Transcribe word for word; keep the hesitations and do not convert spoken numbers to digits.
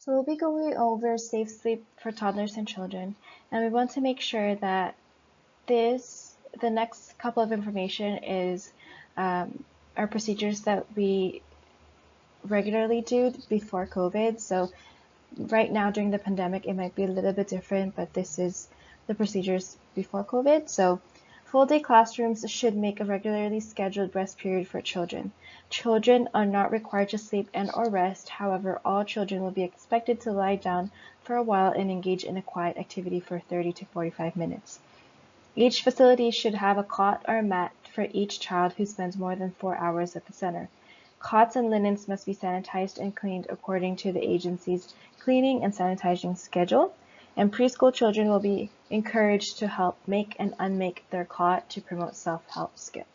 So we'll be going over safe sleep for toddlers and children, and we want to make sure that this, the next couple of information is um, our procedures that we regularly do before COVID. So right now during the pandemic, it might be a little bit different, but this is the procedures before COVID. So full day classrooms should make a regularly scheduled rest period for children. Children are not required to sleep and or rest. However, all children will be expected to lie down for a while and engage in a quiet activity for thirty to forty-five minutes. Each facility should have a cot or a mat for each child who spends more than four hours at the center. Cots and linens must be sanitized and cleaned according to the agency's cleaning and sanitizing schedule, and preschool children will be encouraged to help make and unmake their cot to promote self-help skills.